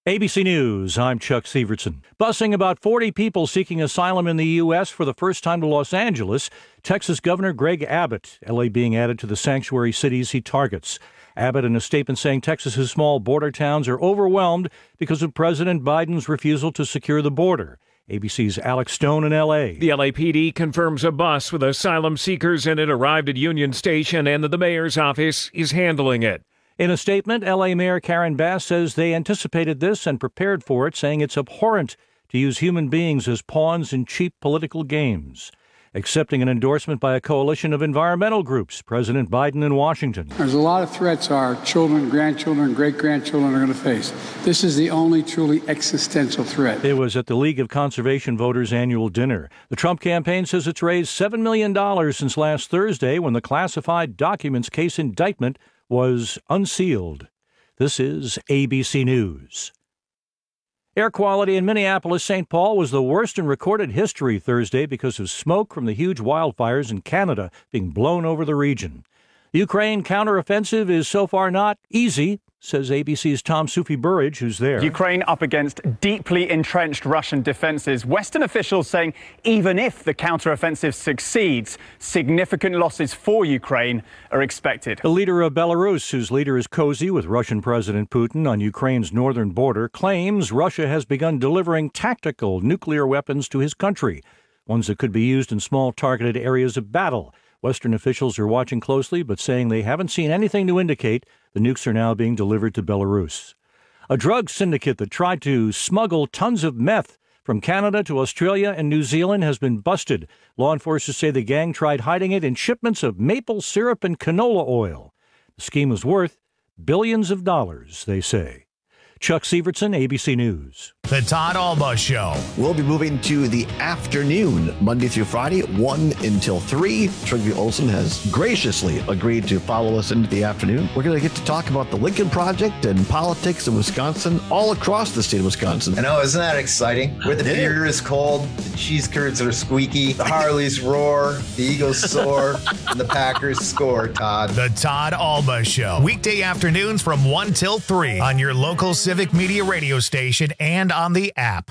ABC News, I'm Chuck Severson. Busing about 40 people seeking asylum in the U.S. for the first time to Los Angeles, Texas Governor Greg Abbott, L.A. being added to the sanctuary cities he targets. Abbott in a statement saying Texas's small border towns are overwhelmed because of President Biden's refusal to secure the border. ABC's Alex Stone in L.A. The LAPD confirms a bus with asylum seekers in it arrived at Union Station and that the mayor's office is handling it. In a statement, L.A. Mayor Karen Bass says they anticipated this and prepared for it, saying it's abhorrent to use human beings as pawns in cheap political games. Accepting an endorsement by a coalition of environmental groups, President Biden in Washington. There's a lot of threats our children, grandchildren, great-grandchildren are going to face. This is the only truly existential threat. It was at the League of Conservation Voters' annual dinner. The Trump campaign says it's raised $7 million since last Thursday when the classified documents case indictment was unsealed. This is ABC News. Air quality in Minneapolis-St. Paul was the worst in recorded history Thursday because of smoke from the huge wildfires in Canada being blown over the region. The Ukraine counteroffensive is so far not easy, says ABC's Tom Sufi-Burridge, who's there. Ukraine up against deeply entrenched Russian defenses. Western officials saying even if the counteroffensive succeeds, significant losses for Ukraine are expected. The leader of Belarus, whose leader is cozy with Russian President Putin on Ukraine's northern border, claims Russia has begun delivering tactical nuclear weapons to his country, ones that could be used in small targeted areas of battle. Western officials are watching closely, but saying they haven't seen anything to indicate the nukes are now being delivered to Belarus. A drug syndicate that tried to smuggle tons of meth from Canada to Australia and New Zealand has been busted. Law enforcers say the gang tried hiding it in shipments of maple syrup and canola oil. The scheme was worth billions of dollars, they say. Chuck Severson, ABC News. The Todd Alba Show. We'll be moving to the afternoon, Monday through Friday, 1 until 3. Trygve Olsen has graciously agreed to follow us into the afternoon. We're going to get to talk about the Lincoln Project and politics in Wisconsin, all across the state of Wisconsin. I know, isn't that exciting? Where the beer is cold, the cheese curds are squeaky, the Harleys roar, the Eagles soar, and the Packers score, Todd. The Todd Alba Show. Weekday afternoons from 1 till 3 on your local Civic Media radio station and on the app.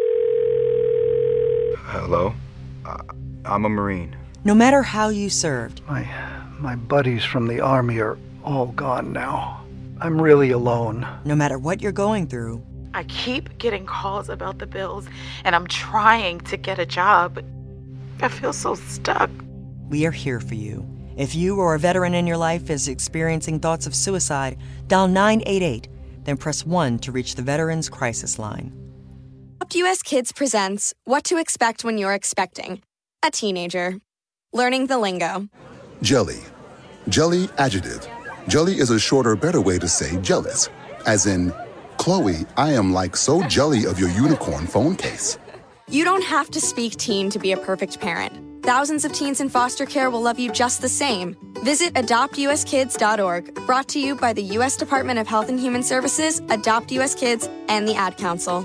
Hello? I'm a Marine. No matter how you served. My buddies from the Army are all gone now. I'm really alone. No matter what you're going through. I keep getting calls about the bills, and I'm trying to get a job, but I feel so stuck. We are here for you. If you or a veteran in your life is experiencing thoughts of suicide, dial 988. Then press 1 to reach the Veterans Crisis Line. Adopt US Kids presents What to Expect When You're Expecting a Teenager. Learning the lingo. Jelly. Jelly adjective. Jelly is a shorter, better way to say jealous. As in, Chloe, I am like so jelly of your unicorn phone case. You don't have to speak teen to be a perfect parent. Thousands of teens in foster care will love you just the same. Visit adoptuskids.org, brought to you by the U.S. Department of Health and Human Services, Adopt U.S. Kids, and the Ad Council.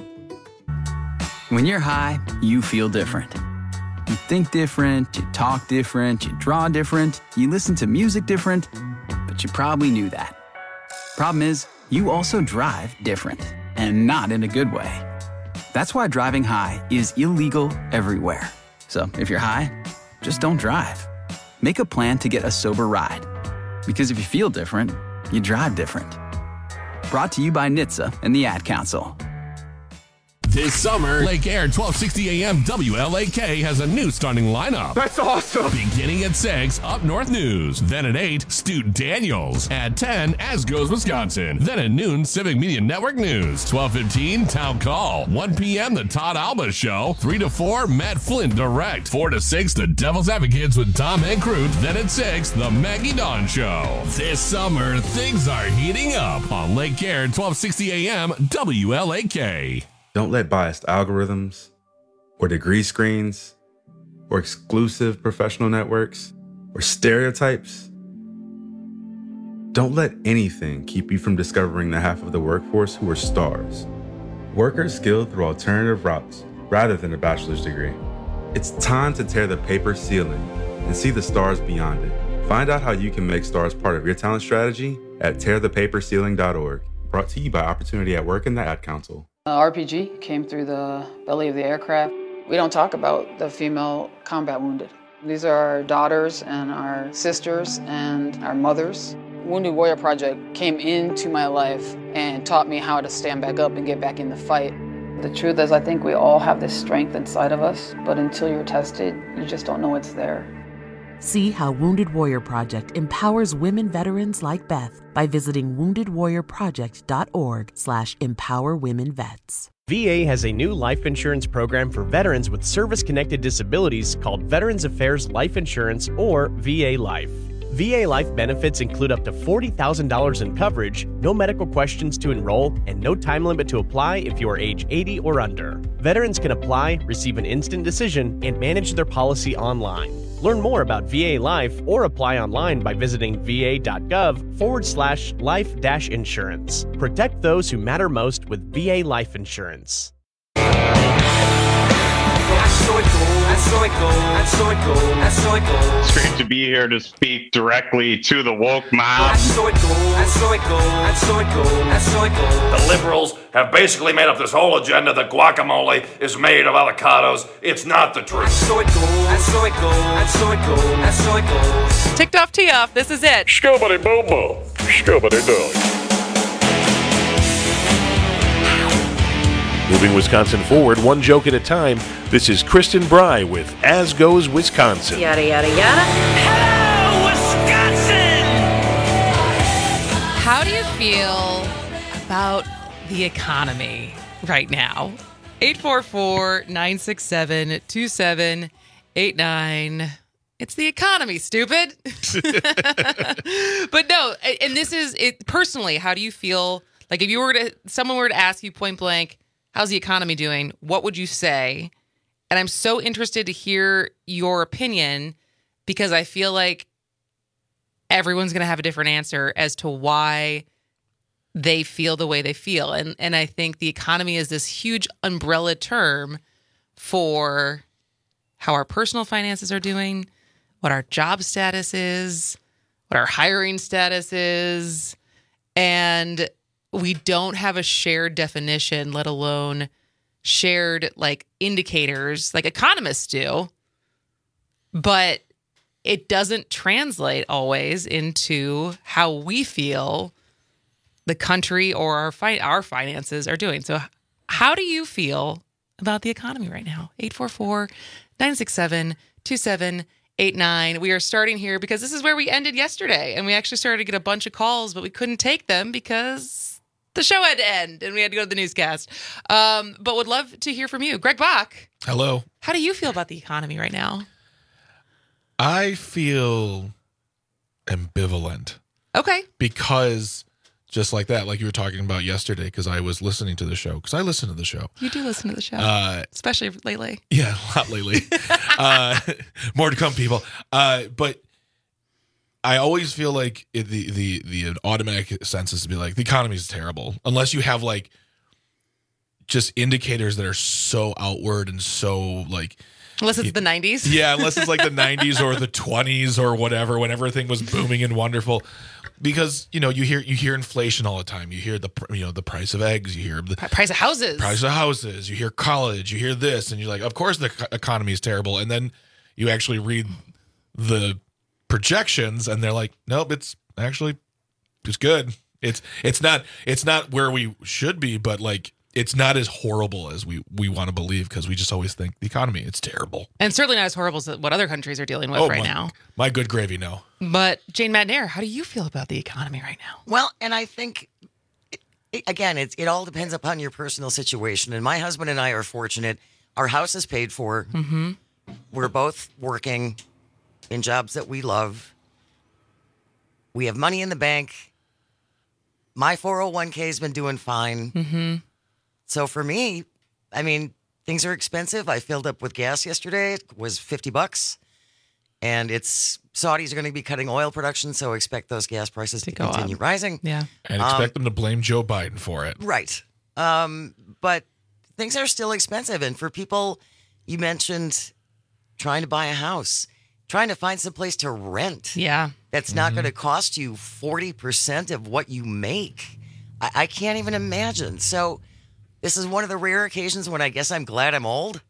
When you're high, you feel different. You think different, you talk different, you draw different, you listen to music different, but you probably knew that. Problem is, you also drive different, and not in a good way. That's why driving high is illegal everywhere. So if you're high, just don't drive. Make a plan to get a sober ride. Because if you feel different, you drive different. Brought to you by NHTSA and the Ad Council. This summer, Lake Air 1260 AM WLAK has a new starting lineup. That's awesome! Beginning at 6, Up North News. Then at 8, Stu Daniels. At 10, As Goes Wisconsin. Then at noon, Civic Media Network News. 12:15, Town Call. 1 p.m., The Todd Alba Show. 3 to 4, Matt Flynn Direct. 4 to 6, The Devil's Advocates with Tom and Crute. Then at 6, The Maggie Dawn Show. This summer, things are heating up on Lake Air 1260 AM WLAK. Don't let biased algorithms or degree screens or exclusive professional networks or stereotypes. Don't let anything keep you from discovering the half of the workforce who are stars. Workers skilled through alternative routes rather than a bachelor's degree. It's time to tear the paper ceiling and see the stars beyond it. Find out how you can make stars part of your talent strategy at tearthepaperceiling.org. Brought to you by Opportunity at Work and the Ad Council. RPG came through the belly of the aircraft. We don't talk about the female combat wounded. These are our daughters and our sisters and our mothers. Wounded Warrior Project came into my life and taught me how to stand back up and get back in the fight. The truth is, I think we all have this strength inside of us, but until you're tested, you just don't know it's there. See how Wounded Warrior Project empowers women veterans like Beth by visiting woundedwarriorproject.org/empowerwomenvets. VA has a new life insurance program for veterans with service-connected disabilities called Veterans Affairs Life Insurance, or VA Life. VA Life benefits include up to $40,000 in coverage, no medical questions to enroll, and no time limit to apply if you are age 80 or under. Veterans can apply, receive an instant decision, and manage their policy online. Learn more about VA Life or apply online by visiting va.gov/life-insurance. Protect those who matter most with VA Life Insurance. It's great to be here to speak directly to the woke mob. The liberals have basically made up this whole agenda that guacamole is made of avocados. It's not the truth. Ticked off, tee off. This is it. Scoobity boo boo. Scoobity doo. Moving Wisconsin forward, one joke at a time. This is Kristen Bry with As Goes Wisconsin. Yada, yada, yada. Hello, Wisconsin! How do you feel about the economy right now? 844-967-2789. It's the economy, stupid. But no, and this is it personally. How do you feel? Like if someone were to ask you point blank, how's the economy doing? What would you say? And I'm so interested to hear your opinion because I feel like everyone's going to have a different answer as to why they feel the way they feel. And I think the economy is this huge umbrella term for how our personal finances are doing, what our job status is, what our hiring status is. And we don't have a shared definition, let alone shared like indicators like economists do. But it doesn't translate always into how we feel the country or our finances are doing. So how do you feel about the economy right now? 844-967-2789. We are starting here because this is where we ended yesterday. And we actually started to get a bunch of calls, but we couldn't take them because the show had to end and we had to go to the newscast. But would love to hear from you. Greg Bach. Hello. How do you feel about the economy right now? I feel ambivalent. Okay. Because just like that, like you were talking about yesterday, because I was listening to the show, because I listen to the show. You do listen to the show, especially lately. Yeah, a lot lately. More to come, people. But I always feel like the automatic sense is to be like, the economy is terrible. Unless you have like just indicators that are so outward and so like. Unless it's the 90s. Yeah, unless it's like the 90s or the 20s or whatever, when everything was booming and wonderful. Because, you know, you hear inflation all the time. You hear the price of eggs. You hear the price of houses. You hear college. You hear this. And you're like, of course the economy is terrible. And then you actually read the projections and they're like, nope, it's good. It's not where we should be, but like it's not as horrible as we want to believe, because we just always think the economy, it's terrible. And certainly not as horrible as what other countries are dealing with now. My good gravy, no. But Jane Madnair, how do you feel about the economy right now? Well, and I think, again, it all depends upon your personal situation. And my husband and I are fortunate. Our house is paid for. Mm-hmm. We're both working in jobs that we love. We have money in the bank. My 401k has been doing fine. Mm-hmm. So for me, I mean, things are expensive. I filled up with gas yesterday. It was $50. And Saudis are going to be cutting oil production, so expect those gas prices to continue rising. Yeah. And expect them to blame Joe Biden for it. Right. But things are still expensive. And for people, you mentioned trying to buy a house, trying to find some place to rent. Yeah. That's not going to cost you 40% of what you make. I can't even imagine. So this is one of the rare occasions when I guess I'm glad I'm old.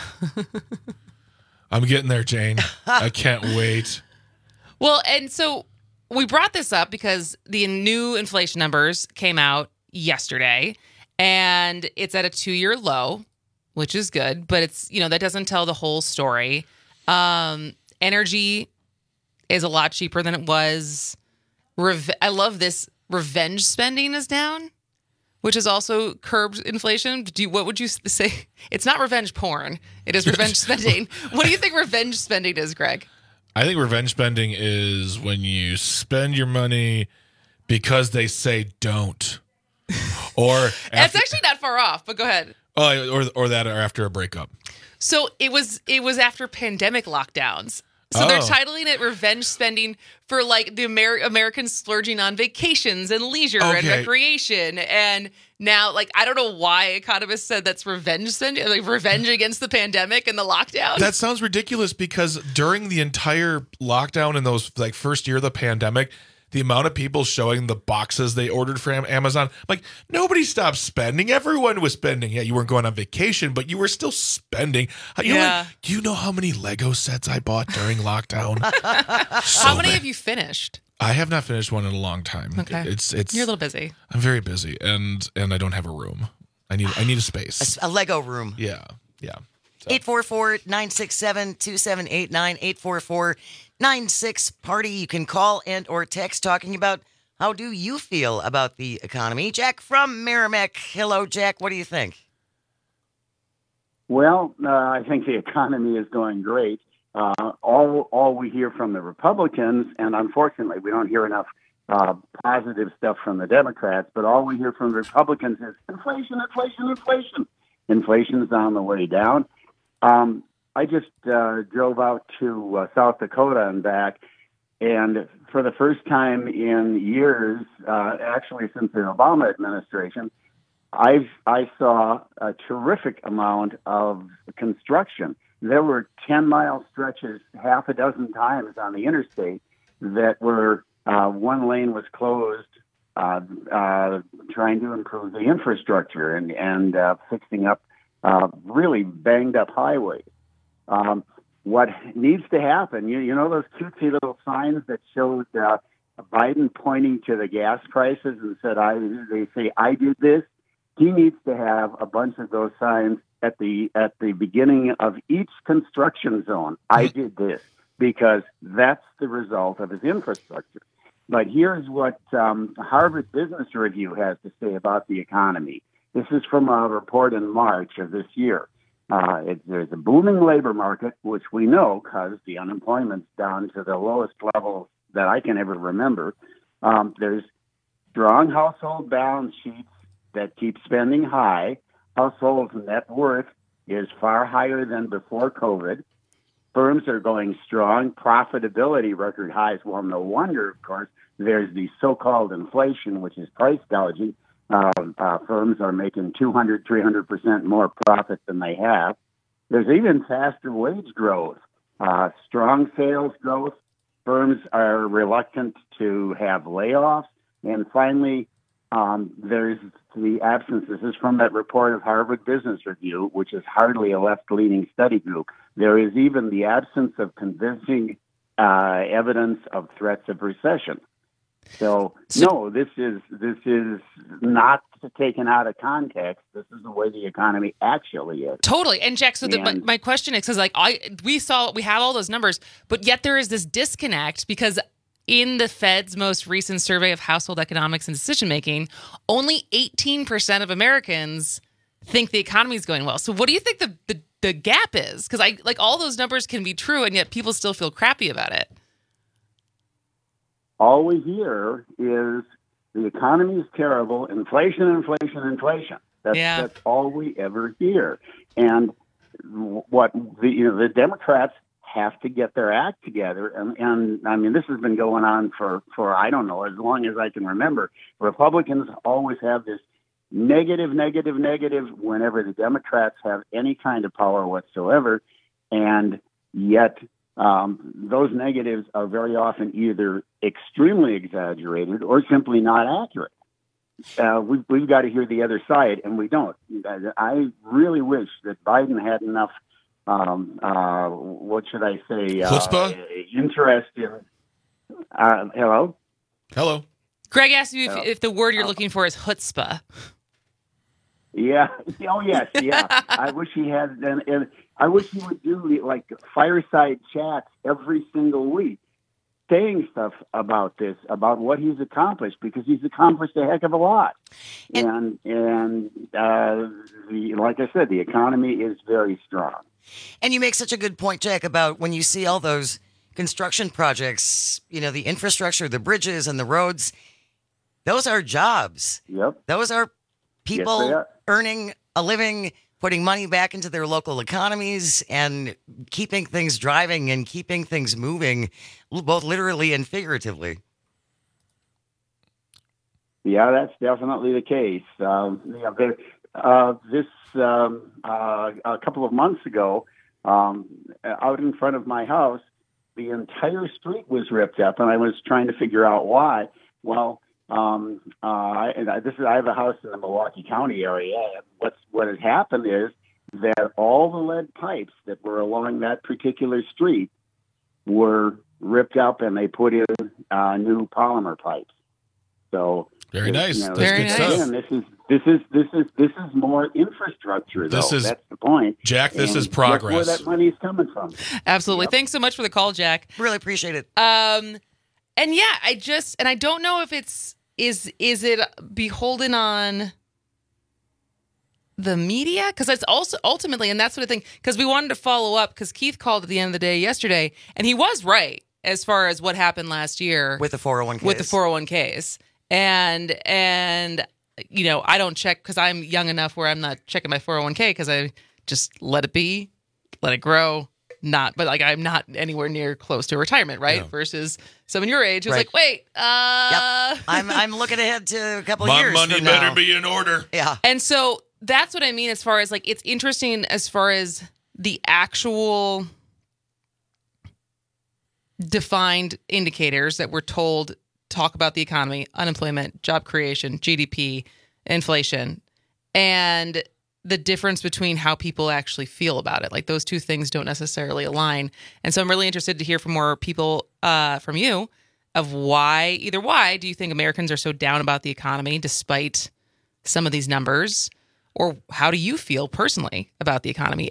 I'm getting there, Jane. I can't wait. Well, and so we brought this up because the new inflation numbers came out yesterday, and it's at a 2-year low, which is good, but it's, that doesn't tell the whole story. Energy is a lot cheaper than it was. I love this. Revenge spending is down, which has also curbed inflation. What would you say? It's not revenge porn. It is revenge spending. What do you think revenge spending is, Greg? I think revenge spending is when you spend your money because they say don't. Or it's actually not far off, but go ahead. Or after a breakup. So it was after pandemic lockdowns. So they're titling it revenge spending for like the Americans splurging on vacations and leisure and recreation. And now, I don't know why economists said that's revenge spending, like revenge against the pandemic and the lockdown. That sounds ridiculous because during the entire lockdown in those first year of the pandemic, the amount of people showing the boxes they ordered from Amazon, nobody stopped spending. Everyone was spending. Yeah, you weren't going on vacation, but you were still spending. Do you know how many Lego sets I bought during lockdown? How many have you finished? I have not finished one in a long time. Okay, it's you're a little busy. I'm very busy, and I don't have a room. I need a space. A Lego room. Yeah. 844-967-2789, 844-96-PARTY. You can call and or text talking about how do you feel about the economy. Jack from Merrimack. Hello, Jack. What do you think? Well, I think the economy is going great. All we hear from the Republicans, and unfortunately we don't hear enough positive stuff from the Democrats, but all we hear from the Republicans is inflation, inflation, inflation. Inflation's on the way down. I just drove out to South Dakota and back, and for the first time in years, actually since the Obama administration, I saw a terrific amount of construction. There were 10-mile stretches half a dozen times on the interstate that were one lane was closed, trying to improve the infrastructure and fixing up really banged up highways. What needs to happen, you know those cutesy little signs that showed Biden pointing to the gas prices and said, they say, I did this? He needs to have a bunch of those signs at the beginning of each construction zone. I did this, because that's the result of his infrastructure. But here's what Harvard Business Review has to say about the economy. This is from a report in March of this year. There's a booming labor market, which we know because the unemployment's down to the lowest level that I can ever remember. There's strong household balance sheets that keep spending high. Households' net worth is far higher than before COVID. Firms are going strong. Profitability record highs. Well, no wonder, of course, there's the so-called inflation, which is price gouging. Firms are making 200, 300% more profit than they have. There's even faster wage growth, strong sales growth. Firms are reluctant to have layoffs. And finally, there's the absence. This is from that report of Harvard Business Review, which is hardly a left-leaning study group. There is even the absence of convincing evidence of threats of recession. So no, this is not taken out of context. This is the way the economy actually is. Totally. And Jack, so my question is, because we have all those numbers, but yet there is this disconnect because in the Fed's most recent survey of household economics and decision making, only 18% of Americans think the economy is going well. So what do you think the gap is? Because all those numbers can be true, and yet people still feel crappy about it. All we hear is the economy is terrible, inflation, inflation, inflation. That's all we ever hear. And what the Democrats have to get their act together. And I mean, this has been going on for I don't know, as long as I can remember. Republicans always have this negative whenever the Democrats have any kind of power whatsoever. And yet those negatives are very often either extremely exaggerated or simply not accurate. we've got to hear the other side, and we don't. I really wish that Biden had enough, what should I say, chutzpah? Interest in. Hello? Hello. Greg asked you if the word you're looking for is chutzpah. Yeah. Oh, yes. Yeah. I wish he had. And I wish he would do like fireside chats every single week, saying stuff about this, about what he's accomplished, because he's accomplished a heck of a lot. And like I said, the economy is very strong. And you make such a good point, Jack, about when you see all those construction projects, the infrastructure, the bridges and the roads, those are jobs. Yep. Those are people earning a living, putting money back into their local economies and keeping things driving and keeping things moving, both literally and figuratively. Yeah, that's definitely the case. A couple of months ago, out in front of my house, the entire street was ripped up, and I was trying to figure out why. Well, I have a house in the Milwaukee County area. What had happened is that all the lead pipes that were along that particular street were ripped up, and they put in new polymer pipes. So very nice. That's very good nice. stuff. Again, this is more infrastructure, though. That's the point. Jack, this And is progress. Look where that money's coming from. Absolutely. Yep. Thanks so much for the call, Jack. Really appreciate it. And yeah, I don't know if is it beholden on the media? Because it's also ultimately, and that's what I think, because we wanted to follow up, because Keith called at the end of the day yesterday, and he was right as far as what happened last year with the 401ks. With the 401ks. And I don't check, because I'm young enough where I'm not checking my 401k, because I just let it be, let it grow. But I'm not anywhere near close to retirement, right? No. Versus someone your age who's Right. like, wait, Yep. I'm looking ahead to a couple My years money from better now. be in order. Yeah. And so that's what I mean as far as like, it's interesting as far as the actual defined indicators that we're told talk about the economy, unemployment, job creation, GDP, inflation, and the difference between how people actually feel about it. Like those two things don't necessarily align. And so I'm really interested to hear from more people from you of why do you think Americans are so down about the economy despite some of these numbers? Or how do you feel personally about the economy?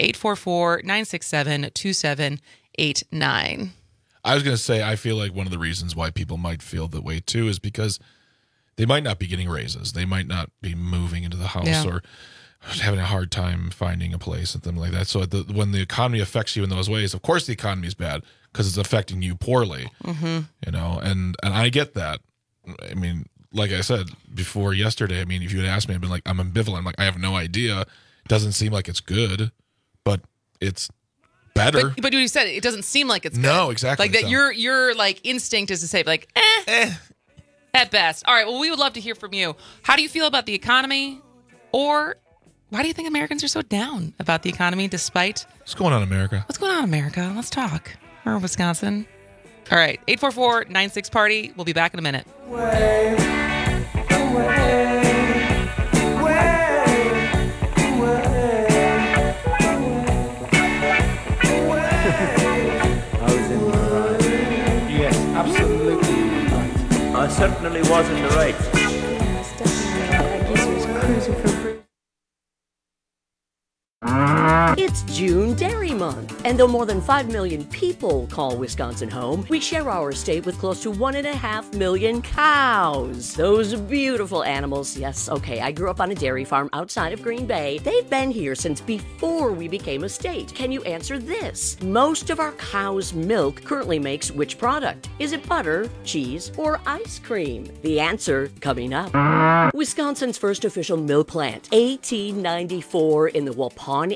844-967-2789. I was going to say, I feel like one of the reasons why people might feel that way too is because they might not be getting raises. They might not be moving into the house or having a hard time finding a place and things like that. So when the economy affects you in those ways, of course the economy is bad because it's affecting you poorly. Mm-hmm. And I get that. I mean, like I said before yesterday, I mean, if you had asked me, I'd been like, I'm ambivalent. I'm like, I have no idea. It doesn't seem like it's good, but it's better. But you said it doesn't seem like it's good. No, exactly. Like that your like instinct is to say like, at best. All right, well, we would love to hear from you. How do you feel about the economy? Or why do you think Americans are so down about the economy despite... What's going on, America? What's going on, America? Let's talk. Or Wisconsin. All right, 844-96-PARTY. We'll be back in a minute. Yes, absolutely right. I certainly was in the right. It's June Dairy Month, and though more than 5 million people call Wisconsin home, we share our state with close to 1.5 million cows. Those beautiful animals. Yes, okay, I grew up on a dairy farm outside of Green Bay. They've been here since before we became a state. Can you answer this? Most of our cow's milk currently makes which product? Is it butter, cheese, or ice cream? The answer coming up. Wisconsin's first official milk plant, 1894 in the Waupun area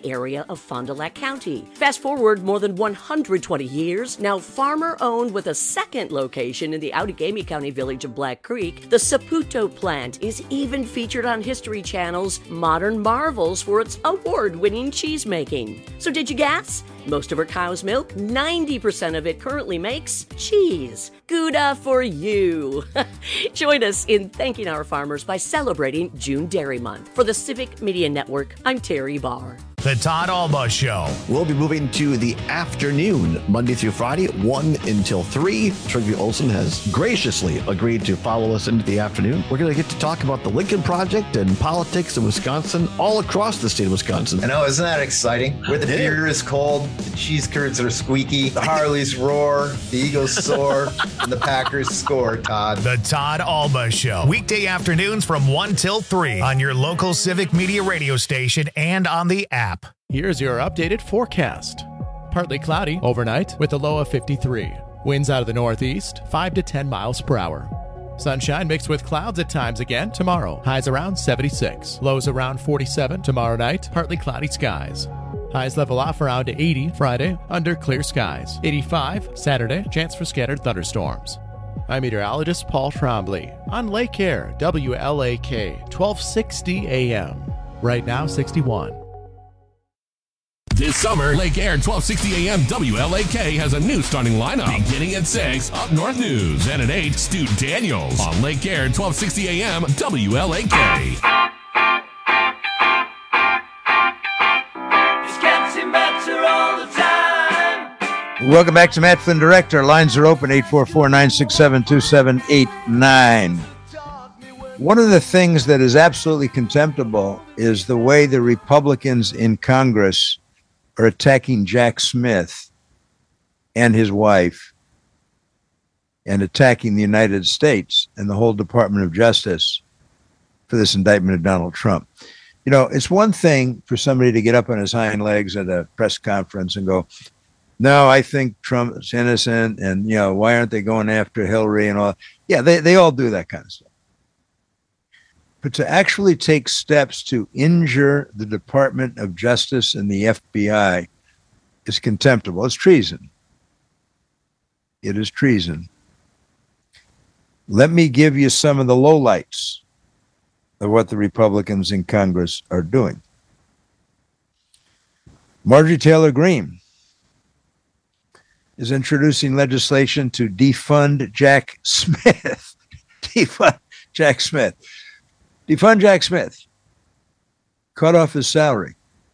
of Fond du Lac County. Fast forward more than 120 years, now farmer-owned with a second location in the Outagamie County village of Black Creek, the Saputo plant is even featured on History Channel's Modern Marvels for its award-winning cheese making. So did you guess? Most of her cow's milk, 90% of it currently makes cheese. Gouda for you. Join us in thanking our farmers by celebrating June Dairy Month. For the Civic Media Network, I'm Terry Barr. The Todd Alba Show. We'll be moving to the afternoon, Monday through Friday, 1 until 3. Trygve Olsen has graciously agreed to follow us into the afternoon. We're going to get to talk about the Lincoln Project and politics in Wisconsin, all across the state of Wisconsin. I know, isn't that exciting? Where the beer is cold, the cheese curds are squeaky, the Harleys roar, the Eagles soar, and the Packers score, Todd. The Todd Alba Show. Weekday afternoons from 1 till 3 on your local Civic Media radio station and on the app. Here's your updated forecast. Partly cloudy overnight with a low of 53. Winds out of the northeast, 5 to 10 miles per hour. Sunshine mixed with clouds at times again tomorrow. Highs around 76. Lows around 47 tomorrow night. Partly cloudy skies. Highs level off around 80 Friday under clear skies. 85 Saturday. Chance for scattered thunderstorms. I'm meteorologist Paul Trombley on Lake Air, WLAK, 1260 AM. Right now, 61. This summer, Lake Air 1260 AM WLAK has a new starting lineup. Beginning at 6, Up North News. And at 8, Stu Daniels on Lake Air 1260 AM WLAK. It's getting better all the time. Welcome back to Matt Flynn Direct. Our lines are open, 844-967-2789. One of the things that is absolutely contemptible is the way the Republicans in Congress are attacking Jack Smith and his wife and attacking the United States and the whole Department of Justice for this indictment of Donald Trump. You know, it's one thing for somebody to get up on his hind legs at a press conference and go, no, I think Trump is innocent, and, you know, why aren't they going after Hillary and all? Yeah, they all do that kind of stuff. But to actually take steps to injure the Department of Justice and the FBI is contemptible. It's treason. It is treason. Let me give you some of the lowlights of what the Republicans in Congress are doing. Marjorie Taylor Greene is introducing legislation to defund Jack Smith. Defund Jack Smith. Defund Jack Smith. Cut off his salary.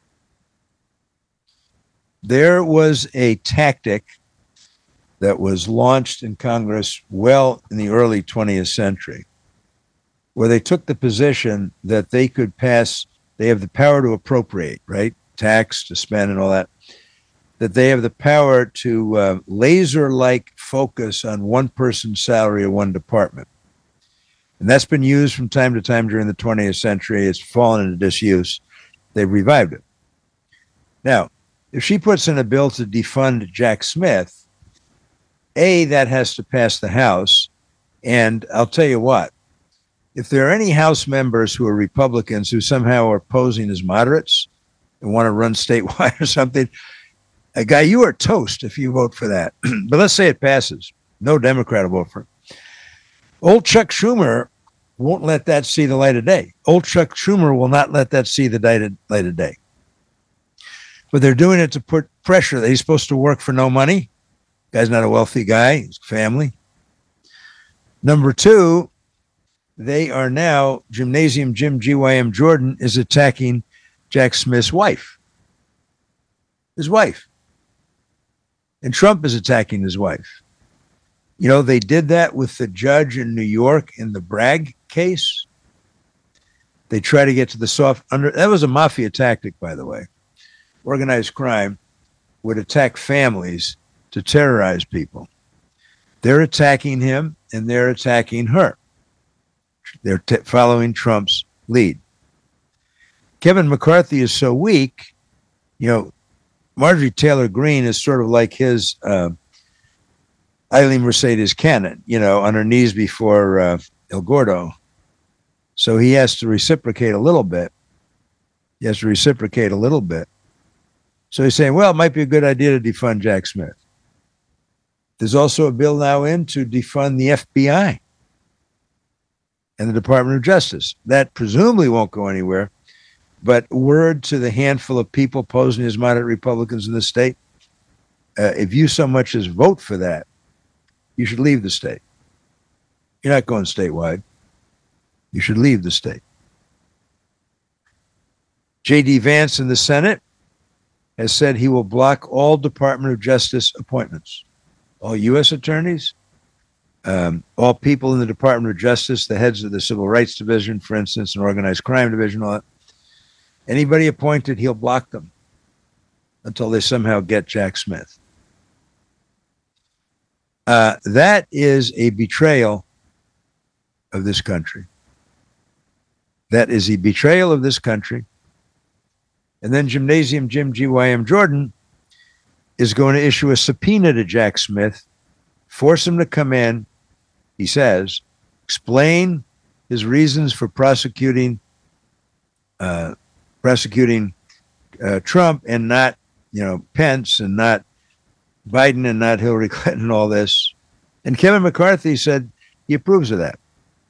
There was a tactic that was launched in Congress well in the early 20th century, where they took the position that they could pass, they have the power to appropriate, right? Tax, to spend and all that, that they have the power to laser-like focus on one person's salary or one department. And that's been used from time to time during the 20th century. It's fallen into disuse. They've revived it. Now, if she puts in a bill to defund Jack Smith, that has to pass the House. And I'll tell you what, if there are any House members who are Republicans who somehow are posing as moderates and want to run statewide or something, a guy, you are toast if you vote for that. But let's say it passes. No Democrat will vote for it. Old Chuck Schumer won't let that see the light of day. Old Chuck Schumer will not let that see the light of day. But they're doing it to put pressure that he's supposed to work for no money. Guy's not a wealthy guy. He's family. Number two, they are now, Gymnasium Jim GYM Jordan is attacking Jack Smith's wife. His wife. And Trump is attacking his wife. You know, they did that with the judge in New York in the Bragg case. They try to get to the soft under. That was a mafia tactic, by the way. Organized crime would attack families to terrorize people. They're attacking him and they're attacking her. They're following Trump's lead. Kevin McCarthy is so weak, you know, Marjorie Taylor Greene is sort of like his Eileen Mercedes Cannon, you know, on her knees before El Gordo. So he has to reciprocate a little bit. So he's saying, well, it might be a good idea to defund Jack Smith. There's also a bill now in to defund the FBI and the Department of Justice. That presumably won't go anywhere, but word to the handful of people posing as moderate Republicans in the state, if you so much as vote for that, you should leave the state. You're not going statewide. You should leave the state. J.D. Vance in the Senate has said he will block all Department of Justice appointments, all U.S. attorneys, all people in the Department of Justice, the heads of the Civil Rights Division, for instance, and Organized Crime Division, all that. Anybody appointed, he'll block them until they somehow get Jack Smith. That is a betrayal of this country. That is a betrayal of this country. And then Gymnasium Jim GYM Jordan is going to issue a subpoena to Jack Smith, force him to come in, he says, explain his reasons for prosecuting Trump and not, Pence and not Biden and not Hillary Clinton and all this. And Kevin McCarthy said he approves of that.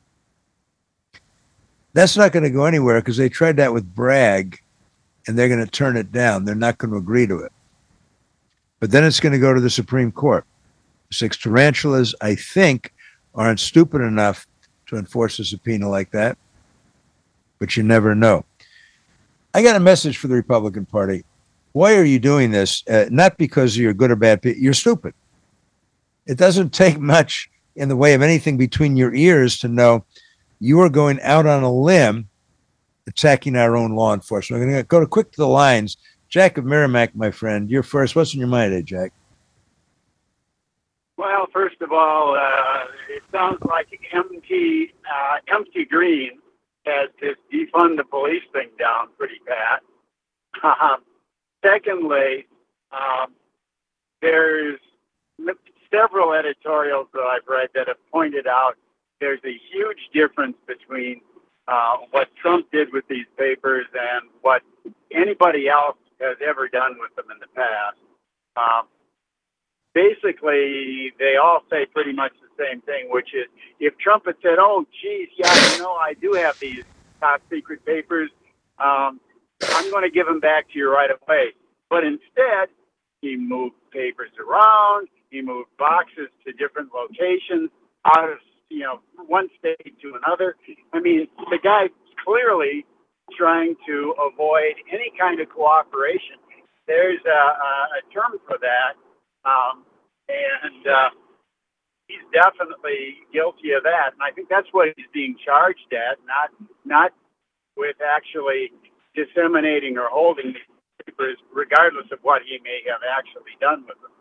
That's not going to go anywhere because they tried that with Bragg and they're going to turn it down. They're not going to agree to it. But then it's going to go to the Supreme Court. 6 tarantulas, I think, aren't stupid enough to enforce a subpoena like that. But you never know. I got a message for the Republican Party. Why are you doing this? Not because you're good or bad people. You're stupid. It doesn't take much in the way of anything between your ears to know you are going out on a limb attacking our own law enforcement. We're going to go quick to the lines. Jack of Merrimack, my friend, you're first. What's in your mind today, Jack? Well, first of all, it sounds like MT Green has this defund the police thing down pretty pat. Secondly, there's several editorials that I've read that have pointed out there's a huge difference between what Trump did with these papers and what anybody else has ever done with them in the past. Basically, they all say pretty much the same thing, which is if Trump had said, oh, geez, yeah, I do have these top secret papers, I'm going to give them back to you right away. But instead, he moved papers around. He moved boxes to different locations out of, one state to another. I mean, the guy's clearly trying to avoid any kind of cooperation. There's a term for that. And he's definitely guilty of that. And I think that's what he's being charged at, not with actually disseminating or holding these papers, regardless of what he may have actually done with them.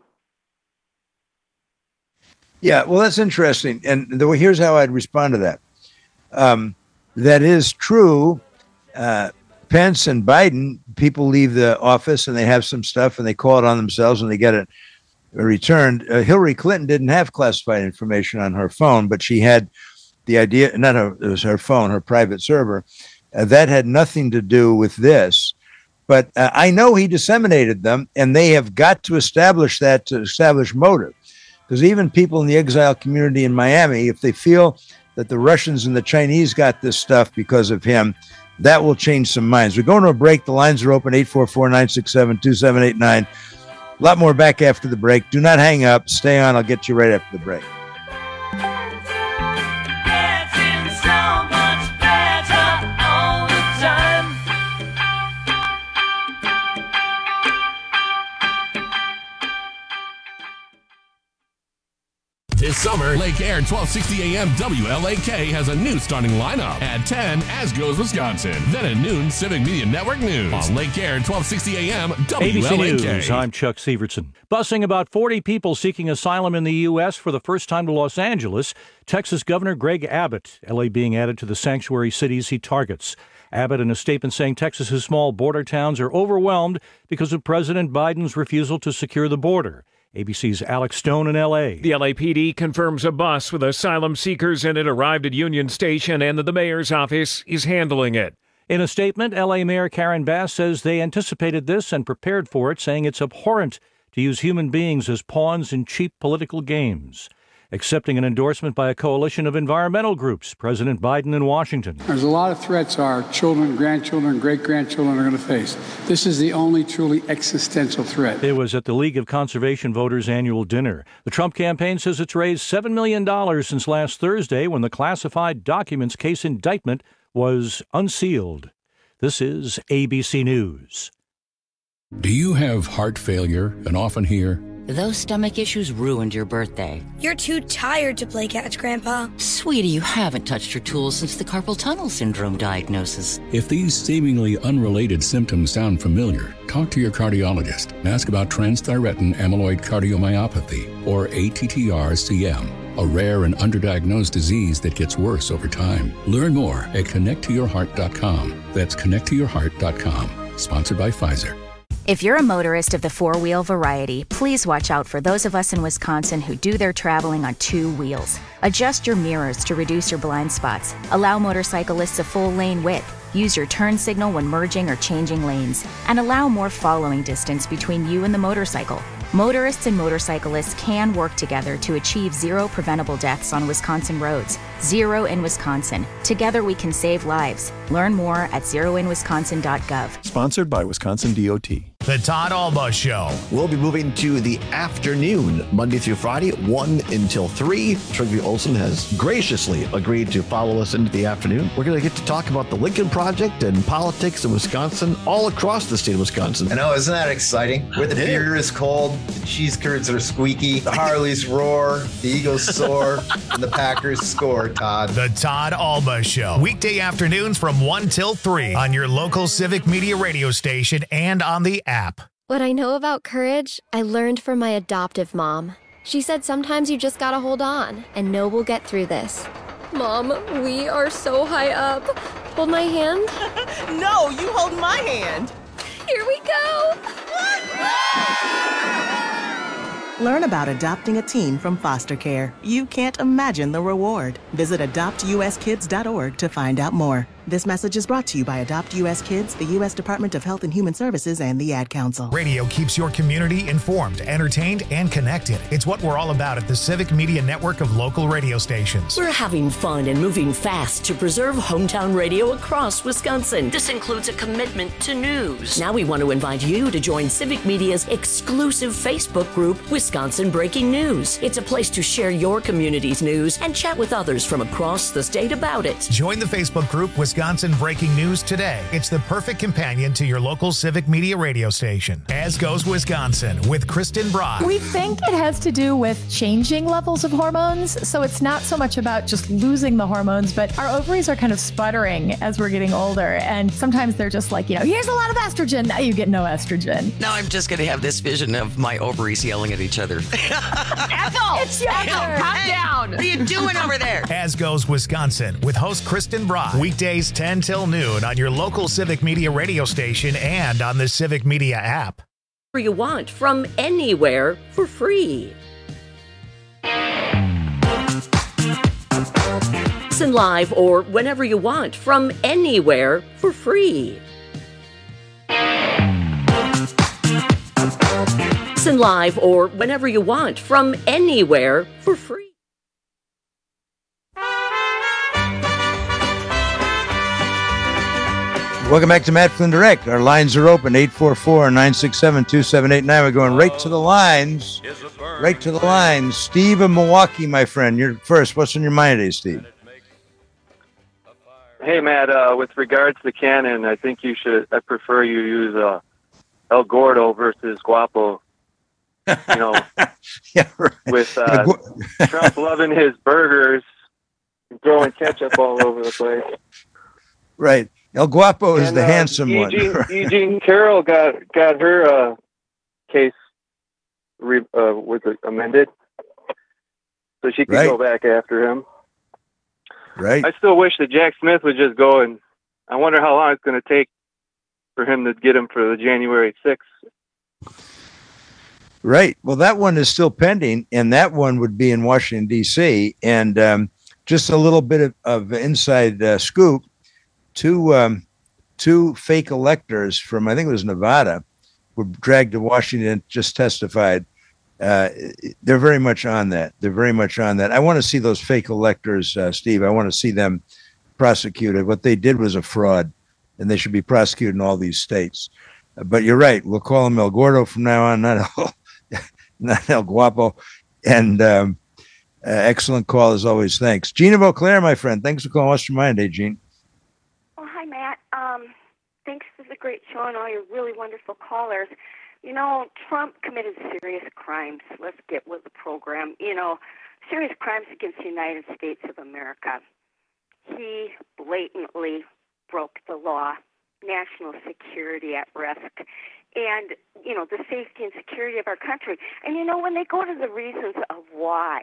Yeah, well, that's interesting. And here's how I'd respond to that. That is true. Pence and Biden, people leave the office and they have some stuff and they call it on themselves and they get it returned. Hillary Clinton didn't have classified information on her phone, but she had the idea, it was her phone, her private server. That had nothing to do with this. But I know he disseminated them, and they have got to establish that to establish motive. Because even people in the exile community in Miami, if they feel that the Russians and the Chinese got this stuff because of him, that will change some minds. We're going to a break. The lines are open, 844-967-2789. A lot more back after the break. Do not hang up. Stay on. I'll get you right after the break. This summer, Lake Air 1260 AM WLAK has a new starting lineup. At 10, As Goes Wisconsin. Then at noon, Civic Media Network News. On Lake Air 1260 AM WLAK. ABC News, I'm Chuck Severson. Busing about 40 people seeking asylum in the U.S. for the first time to Los Angeles, Texas Governor Greg Abbott, L.A. being added to the sanctuary cities he targets. Abbott in a statement saying Texas's small border towns are overwhelmed because of President Biden's refusal to secure the border. ABC's Alex Stone in L.A. The LAPD confirms a bus with asylum seekers in it arrived at Union Station and that the mayor's office is handling it. In a statement, L.A. Mayor Karen Bass says they anticipated this and prepared for it, saying it's abhorrent to use human beings as pawns in cheap political games. Accepting an endorsement by a coalition of environmental groups, President Biden in Washington. There's a lot of threats our children, grandchildren, great-grandchildren are going to face. This is the only truly existential threat. It was at the League of Conservation Voters' annual dinner. The Trump campaign says it's raised $7 million since last Thursday when the classified documents case indictment was unsealed. This is ABC News. Do you have heart failure and often hear, "Those stomach issues ruined your birthday"? "You're too tired to play catch, Grandpa." Sweetie, you haven't touched your tools since the carpal tunnel syndrome diagnosis. If these seemingly unrelated symptoms sound familiar, talk to your cardiologist and ask about transthyretin amyloid cardiomyopathy, or ATTR-CM, a rare and underdiagnosed disease that gets worse over time. Learn more at connecttoyourheart.com. That's connecttoyourheart.com. Sponsored by Pfizer. If you're a motorist of the four-wheel variety, please watch out for those of us in Wisconsin who do their traveling on two wheels. Adjust your mirrors to reduce your blind spots. Allow motorcyclists a full lane width. Use your turn signal when merging or changing lanes. And allow more following distance between you and the motorcycle. Motorists and motorcyclists can work together to achieve zero preventable deaths on Wisconsin roads. Zero in Wisconsin. Together we can save lives. Learn more at zeroinwisconsin.gov. Sponsored by Wisconsin DOT. The Todd Alba Show. We'll be moving to the afternoon, Monday through Friday, 1 until 3. Trygve Olsen has graciously agreed to follow us into the afternoon. We're going to get to talk about the Lincoln Project and politics in Wisconsin, all across the state of Wisconsin. I know, isn't that exciting? Where the beer is cold, the cheese curds are squeaky, the Harleys roar, the Eagles soar, and the Packers score, Todd. The Todd Alba Show. Weekday afternoons from 1 till 3 on your local Civic Media radio station and on the app. What I know about courage, I learned from my adoptive mom. She said sometimes you just gotta hold on and know we'll get through this. Mom, we are so high up. Hold my hand. No, you hold my hand. Here we go. Learn about adopting a teen from foster care. You can't imagine the reward. Visit adoptuskids.org to find out more. This message is brought to you by Adopt U.S. Kids, the U.S. Department of Health and Human Services, and the Ad Council. Radio keeps your community informed, entertained, and connected. It's what we're all about at the Civic Media Network of local radio stations. We're having fun and moving fast to preserve hometown radio across Wisconsin. This includes a commitment to news. Now we want to invite you to join Civic Media's exclusive Facebook group, Wisconsin Breaking News. It's a place to share your community's news and chat with others from across the state about it. Join the Facebook group, Wisconsin Breaking News today. It's the perfect companion to your local Civic Media radio station. As Goes Wisconsin with Kristen Bry. We think it has to do with changing levels of hormones. So it's not so much about just losing the hormones, but our ovaries are kind of sputtering as we're getting older. And sometimes they're just like, here's a lot of estrogen. Now you get no estrogen. Now I'm just going to have this vision of my ovaries yelling at each other. Ethel! It's Ethel! Calm down! What are you doing over there? As Goes Wisconsin with host Kristen Bry. Weekdays 10 till noon on your local Civic Media radio station and on the Civic Media app. You want from anywhere for free. Listen live or whenever you want from anywhere for free. Listen live or whenever you want from anywhere for free. Welcome back to Matt Flynn Direct. Our lines are open, 844-967-2789. We're going right to the lines. Right to the lines. Steve in Milwaukee, my friend. You're first. What's on your mind today, Steve? Hey, Matt, with regards to Canon, I think I prefer you use El Gordo versus Guapo. Yeah, right. With Trump loving his burgers and throwing ketchup all over the place. Right. El Guapo is the handsome one. Eugene Carroll got her case amended, so she could go back after him. Right. I still wish that Jack Smith would just go, and I wonder how long it's going to take for him to get him for the January 6th. Right. Well, that one is still pending, and that one would be in Washington, D.C. And just a little bit of inside scoop. Two 2 fake electors from, I think it was Nevada, were dragged to Washington, just testified. They're very much on that. I want to see those fake electors, Steve. I want to see them prosecuted. What they did was a fraud, and they should be prosecuted in all these states. But you're right. We'll call him El Gordo from now on, not El Guapo. And excellent call as always. Thanks. Gene of Eau Claire, my friend. Thanks for calling. What's your mind, hey, Gene? Oh, hi, Matt. Thanks for the great show and all your really wonderful callers. You know, Trump committed serious crimes. Let's get with the program. You know, serious crimes against the United States of America. He blatantly broke the law, national security at risk, and, you know, the safety and security of our country. And, you know, when they go to the reasons of why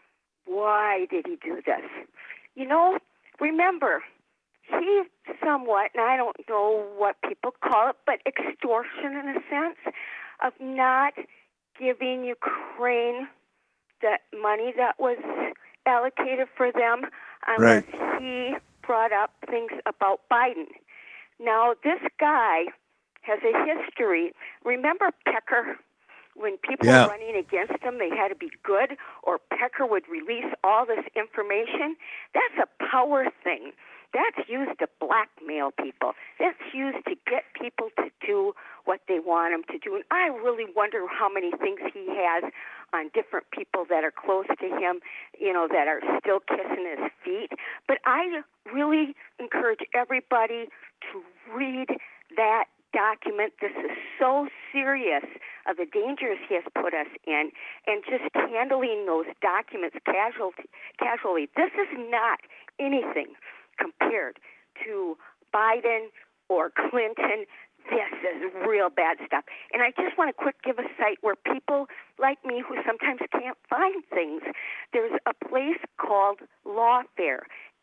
did he do this? You know, remember, he somewhat, and I don't know what people call it, but extortion in a sense of not giving Ukraine the money that was allocated for them unless he brought up things about Biden. Now, this guy has a history. Remember Pecker? When people were running against him, they had to be good, or Pecker would release all this information. That's a power thing. That's used to blackmail people. That's used to get people to do what they want them to do. And I really wonder how many things he has on different people that are close to him, you know, that are still kissing his feet. But I really encourage everybody to read that document. This is so serious of the dangers he has put us in, and just handling those documents casually. This is not anything compared to Biden or Clinton. This is real bad stuff. And I just want to quick give a site where people like me who sometimes can't find things, there's a place called Lawfare,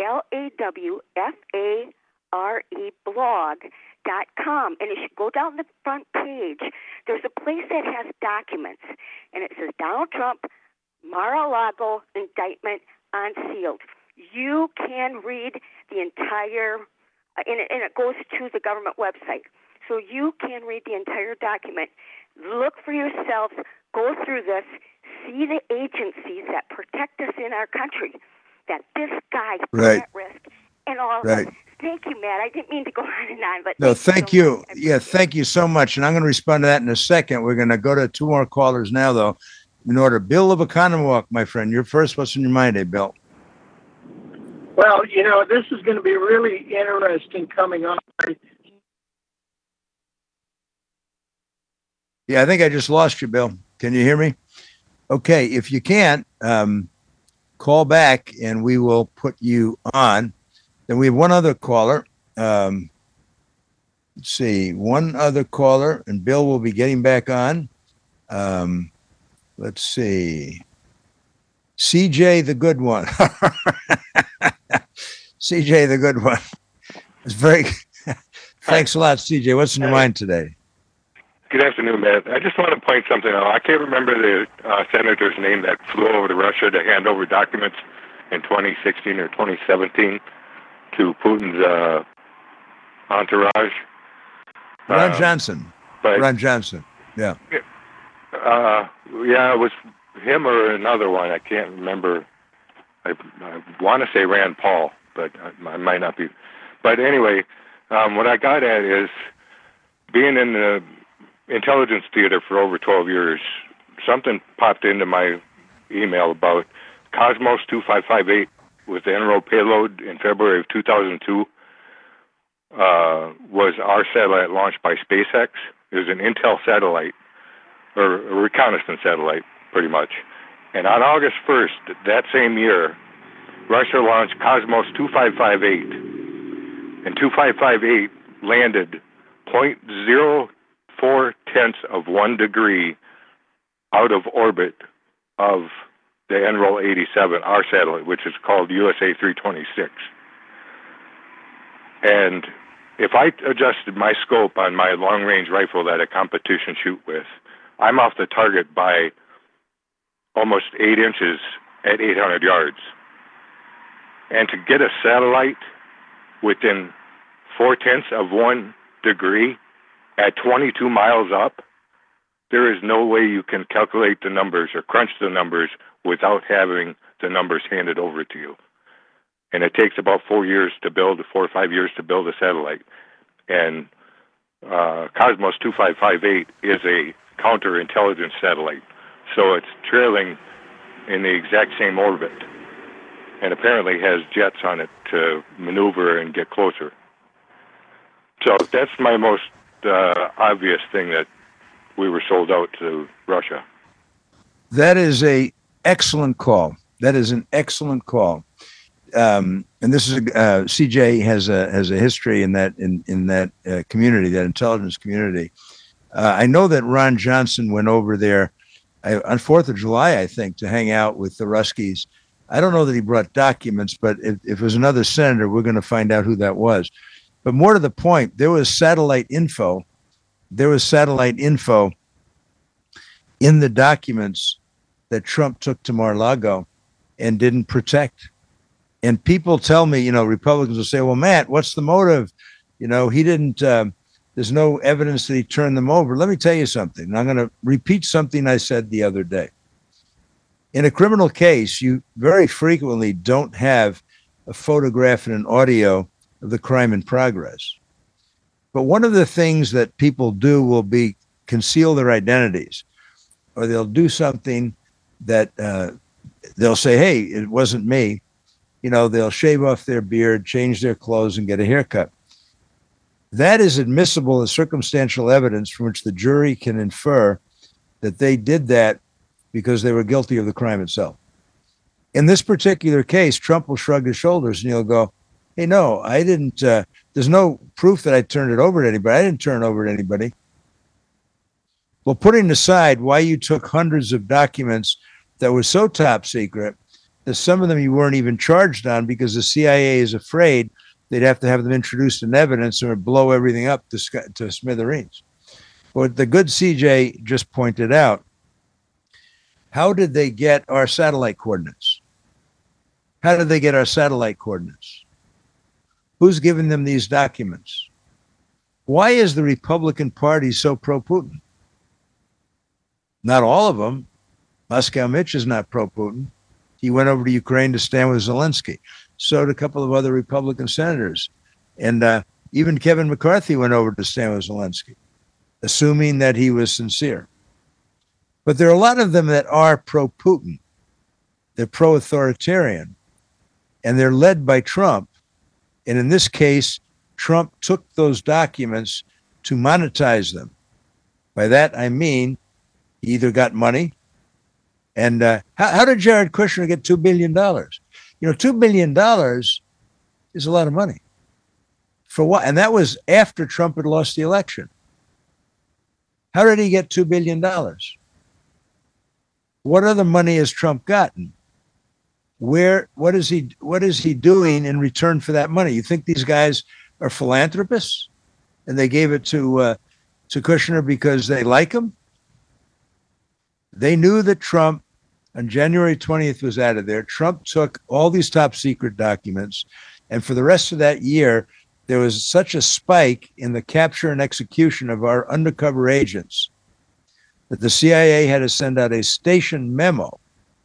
LAWFARE blog.com. And if you go down the front page, there's a place that has documents. And it says Donald Trump, Mar-a-Lago indictment unsealed. You can read the entire, and it goes to the government website. So you can read the entire document. Look for yourselves, go through this, see the agencies that protect us in our country, that this guy is at risk, and all of that. Thank you, Matt. I didn't mean to go on and on, but no, thank you. Thank you so much. And I'm going to respond to that in a second. We're going to go to 2 more callers now, though, in order. Bill of Economwalk, my friend. You're first. What's in your mind, Bill? Well, you know, this is going to be really interesting coming on. Yeah, I think I just lost you, Bill. Can you hear me? Okay, if you can't, call back and we will put you on. Then we have one other caller. Let's see, one other caller, and Bill will be getting back on. Let's see. CJ the good one. CJ the good one. It's very. Thanks a lot, CJ. What's in your mind today? Good afternoon, Matt. I just want to point something out. I can't remember the senator's name that flew over to Russia to hand over documents in 2016 or 2017 to Putin's entourage. Ron Johnson. Ron Johnson. Yeah. Yeah, it was him or another one. I can't remember. I want to say Rand Paul, but I might not be. But anyway, what I got at is being in the intelligence theater for over 12 years, something popped into my email about Cosmos 2558 was the en-route payload in February of 2002, was our satellite launched by SpaceX. It was an Intel satellite, or a reconnaissance satellite, pretty much. And on August 1st, that same year, Russia launched Cosmos 2558. And 2558 landed 0.04 degree out of orbit of the NROL 87, our satellite, which is called USA 326. And if I adjusted my scope on my long-range rifle that a competition shoot with, I'm off the target by almost 8 inches at 800 yards. And to get a satellite within 0.4 of 1 degree at 22 miles up, there is no way you can calculate the numbers or crunch the numbers without having the numbers handed over to you. And it takes about 4 or 5 years to build a satellite. And Cosmos 2558 is a counterintelligence satellite. So it's trailing in the exact same orbit, and apparently has jets on it to maneuver and get closer. So that's my most obvious thing, that we were sold out to Russia. That is a excellent call. That is an excellent call. And this is CJ has a history in that community, that intelligence community. I know that Ron Johnson went over there on 4th of July, I think, to hang out with the Ruskies. I don't know that he brought documents, but if it was another senator, we're going to find out who that was. But more to the point, there was satellite info. There was satellite info in the documents that Trump took to Mar-a-Lago and didn't protect. And people tell me, Republicans will say, well, Matt, what's the motive? He didn't, there's no evidence that he turned them over. Let me tell you something. And I'm going to repeat something I said the other day. In a criminal case, you very frequently don't have a photograph and an audio of the crime in progress. But one of the things that people do will be conceal their identities, or they'll do something that they'll say, hey, it wasn't me. They'll shave off their beard, change their clothes, and get a haircut. That is admissible as circumstantial evidence from which the jury can infer that they did that because they were guilty of the crime itself. In this particular case, Trump will shrug his shoulders and he'll go, hey, no, I didn't. There's no proof that I turned it over to anybody. I didn't turn it over to anybody. Well, putting aside why you took hundreds of documents that were so top secret that some of them you weren't even charged on because the CIA is afraid they'd have to have them introduced in evidence or blow everything up to smithereens. What the good CJ just pointed out, how did they get our satellite coordinates? How did they get our satellite coordinates? Who's giving them these documents? Why is the Republican Party so pro-Putin? Not all of them. Moscow Mitch is not pro-Putin. He went over to Ukraine to stand with Zelensky. So did a couple of other Republican senators. And even Kevin McCarthy went over to stand with Zelensky, assuming that he was sincere. But there are a lot of them that are pro-Putin. They're pro-authoritarian. And they're led by Trump. And in this case, Trump took those documents to monetize them. By that, I mean, he either got money. And how did Jared Kushner get $2 billion? $2 billion is a lot of money. For what? And that was after Trump had lost the election. How did he get $2 billion? What other money has Trump gotten? What is he doing in return for that money? You think these guys are philanthropists and they gave it to Kushner because they like him? They knew that Trump on January 20th was out of there. Trump took all these top secret documents. And for the rest of that year, there was such a spike in the capture and execution of our undercover agents that the CIA had to send out a station memo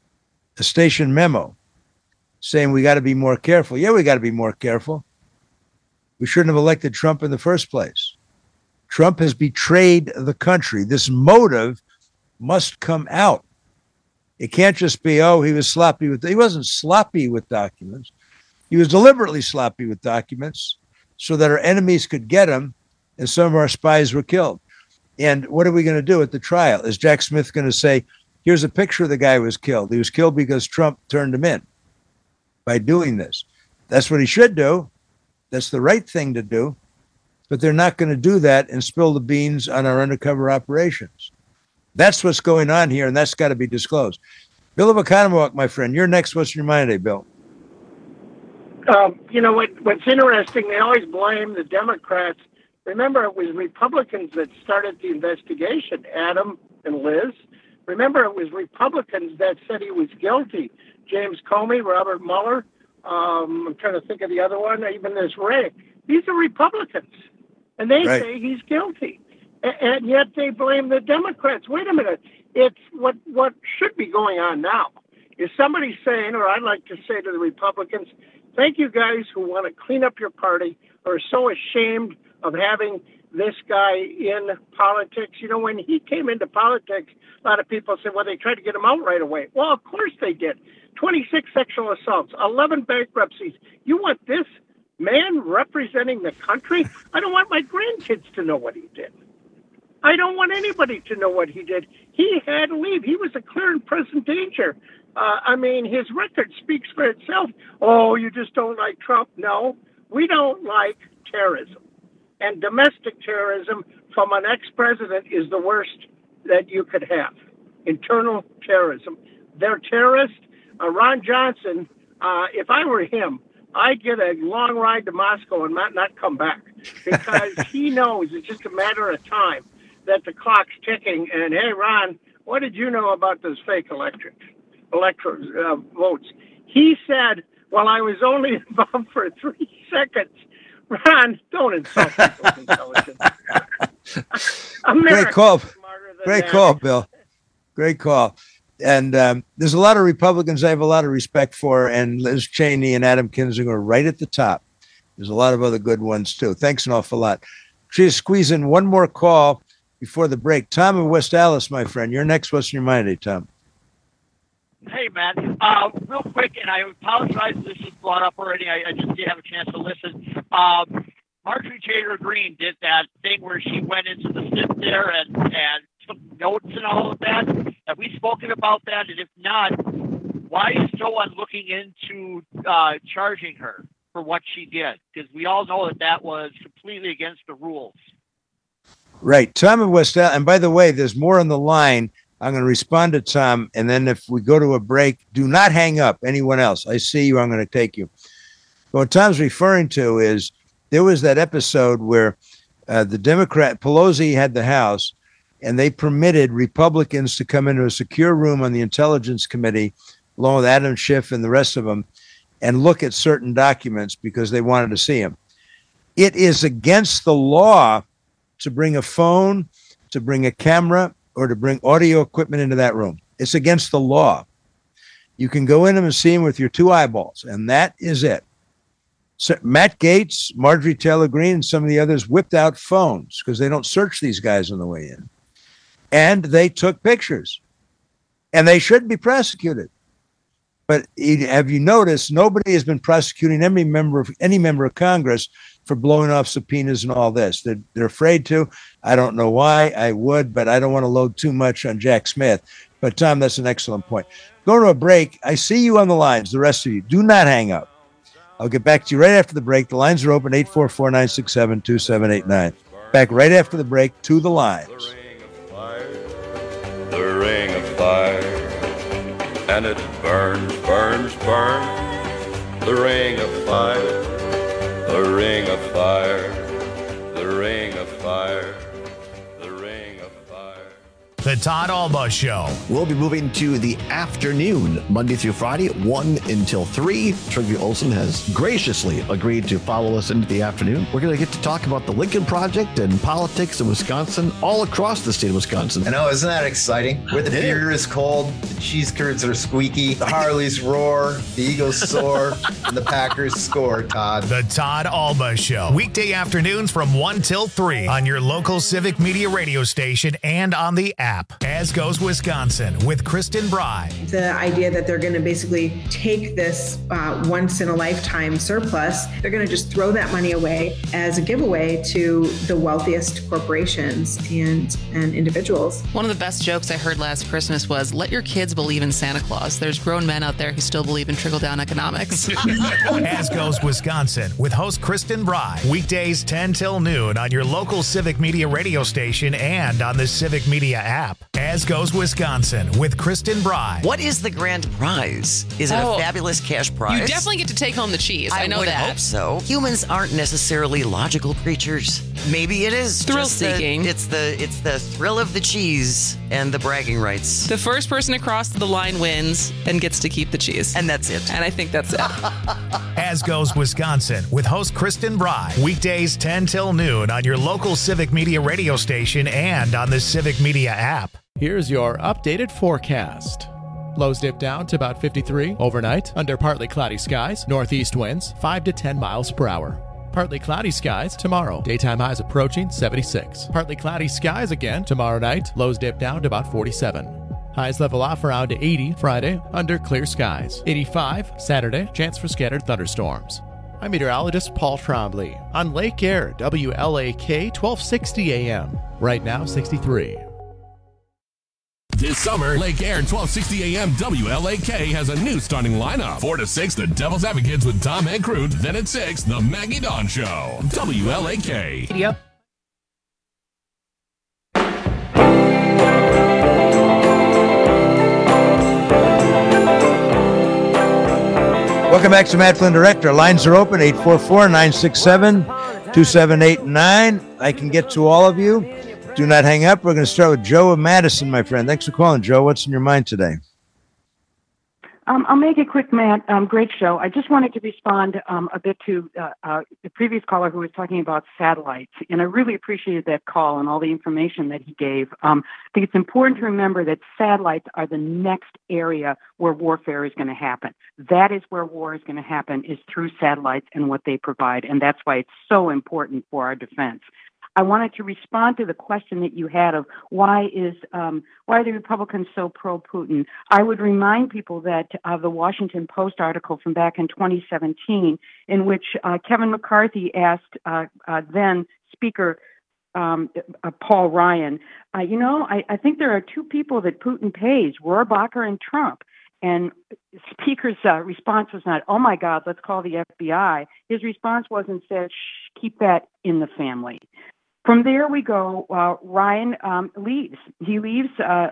saying we got to be more careful. Yeah, we got to be more careful. We shouldn't have elected Trump in the first place. Trump has betrayed the country. This motive must come out. It can't just be, he was sloppy he wasn't sloppy with documents. He was deliberately sloppy with documents so that our enemies could get him and some of our spies were killed. And what are we going to do at the trial? Is Jack Smith going to say, here's a picture of the guy who was killed. He was killed because Trump turned him in by doing this. That's what he should do. That's the right thing to do. But they're not going to do that and spill the beans on our undercover operations. That's what's going on here, and that's got to be disclosed. Bill of Oconomowoc, my friend, you're next. What's your mind today, Bill? What's interesting, they always blame the Democrats. Remember, it was Republicans that started the investigation, Adam and Liz. Remember, it was Republicans that said he was guilty. James Comey, Robert Mueller, I'm trying to think of the other one. Even this Ray. These are Republicans, and they say he's guilty, and yet they blame the Democrats. Wait a minute. It's what should be going on now is somebody saying, or I'd like to say to the Republicans, thank you guys who want to clean up your party or are so ashamed of having this guy in politics. You know, when he came into politics, a lot of people said, well, they tried to get him out right away. Well, of course they did. 26 sexual assaults, 11 bankruptcies. You want this man representing the country? I don't want my grandkids to know what he did. I don't want anybody to know what he did. He had to leave. He was a clear and present danger. I mean, his record speaks for itself. Oh, you just don't like Trump? No, we don't like terrorism. And domestic terrorism from an ex-president is the worst that you could have. Internal terrorism. They're terrorists. Ron Johnson, if I were him, I'd get a long ride to Moscow and not come back because he knows it's just a matter of time that the clock's ticking. And, hey, Ron, what did you know about those fake electoral votes? He said, well, I was only involved for 3 seconds. Ron, don't insult people's intelligence. Great call. Great call, Bill. Great call. And there's a lot of Republicans I have a lot of respect for, and Liz Cheney and Adam Kinzinger are right at the top. There's a lot of other good ones, too. Thanks an awful lot. Just squeeze in one more call before the break. Tom in West Allis, my friend. You're next. What's in your mind, hey, Tom? Hey, man. Real quick, and I apologize if this was brought up already. I just didn't have a chance to listen. Marjorie Taylor Greene did that thing where she went into the SIP there and took notes and all of that. Have we spoken about that? And if not, why is no one looking into charging her for what she did? Because we all know that was completely against the rules. Right. Tom in West Allis. And by the way, there's more on the line. I'm going to respond to Tom. And then if we go to a break, do not hang up. Anyone else? I see you. I'm going to take you. What Tom's referring to is there was that episode where the Democrat Pelosi had the House and they permitted Republicans to come into a secure room on the Intelligence Committee, along with Adam Schiff and the rest of them, and look at certain documents because they wanted to see them. It is against the law to bring a phone, to bring a camera, or to bring audio equipment into that room. It's against the law. You can go in and see them with your 2 eyeballs, and that is it. So Matt Gaetz, Marjorie Taylor Greene, and some of the others whipped out phones because they don't search these guys on the way in. And they took pictures. And they should be prosecuted. But have you noticed nobody has been prosecuting any member of Congress for blowing off subpoenas and all this? They're afraid to. I don't know why. I would, but I don't want to load too much on Jack Smith. But Tom, that's an excellent point. Go to a break. I see you on the lines, the rest of you. Do not hang up. I'll get back to you right after the break. The lines are open, 844-967-2789. Back right after the break to the lines. The ring of fire, and it burns, burns, burns. The ring of fire, the ring of fire, the ring of fire, the ring of fire. The Todd Alba Show. We'll be moving to the afternoon, Monday through Friday, 1 until 3. Trygve Olsen has graciously agreed to follow us into the afternoon. We're going to get to talk about the Lincoln Project and politics in Wisconsin, all across the state of Wisconsin. I know, isn't that exciting? Where the beer is cold, the cheese curds are squeaky, the Harleys roar, the Eagles soar, and the Packers score, Todd. The Todd Alba Show. Weekday afternoons from 1 till 3 on your local Civic Media radio station and on the app. As Goes Wisconsin with Kristen Bry. The idea that they're going to basically take this once-in-a-lifetime surplus, they're going to just throw that money away as a giveaway to the wealthiest corporations and individuals. One of the best jokes I heard last Christmas was, let your kids believe in Santa Claus. There's grown men out there who still believe in trickle-down economics. As Goes Wisconsin with host Kristen Bry. Weekdays 10 till noon on your local Civic Media radio station and on the Civic Media app. As Goes Wisconsin with Kristen Bry. What is the grand prize? Is it a fabulous cash prize? You definitely get to take home the cheese. I know would that. Hope so. Humans aren't necessarily logical creatures. Maybe it is Thrill-seeking. It's the thrill of the cheese and the bragging rights. The first person across the line wins and gets to keep the cheese. And that's it. And I think that's it. As Goes Wisconsin with host Kristen Bry. Weekdays 10 till noon on your local Civic Media radio station and on the Civic Media app. Here's your updated forecast. Lows dip down to about 53 overnight under partly cloudy skies. Northeast winds 5 to 10 miles per hour. Partly cloudy skies tomorrow. Daytime highs approaching 76. Partly cloudy skies again tomorrow night. Lows dip down to about 47. Highs level off around 80 Friday under clear skies. 85 Saturday. Chance for scattered thunderstorms. I'm meteorologist Paul Trombley on Lake Air, WLAK 1260 AM. Right now 63. This summer, Lake Air 1260 AM WLAK has a new starting lineup. 4 to 6, the Devil's Advocates with Tom and Crute. Then at 6, the Maggie Dawn Show. WLAK. Yep. Welcome back to Matt Flynn Direct. Our lines are open, 844-967-2789. I can get to all of you. Do not hang up. We're going to start with Joe of Madison, my friend. Thanks for calling, Joe. What's in your mind today? I'll make it quick, Matt. Great show. I just wanted to respond a bit to the previous caller who was talking about satellites, and I really appreciated that call and all the information that he gave. I think it's important to remember that satellites are the next area where warfare is going to happen. That is where war is going to happen, is through satellites and what they provide, and that's why it's so important for our defense. I wanted to respond to the question that you had of why are the Republicans so pro-Putin? I would remind people that of the Washington Post article from back in 2017, in which Kevin McCarthy asked then Speaker Paul Ryan, I think there are two people that Putin pays, Rohrabacher and Trump. And Speaker's response was not, oh, my God, let's call the FBI. His response was instead, shh, keep that in the family. From there we go. Ryan leaves. He leaves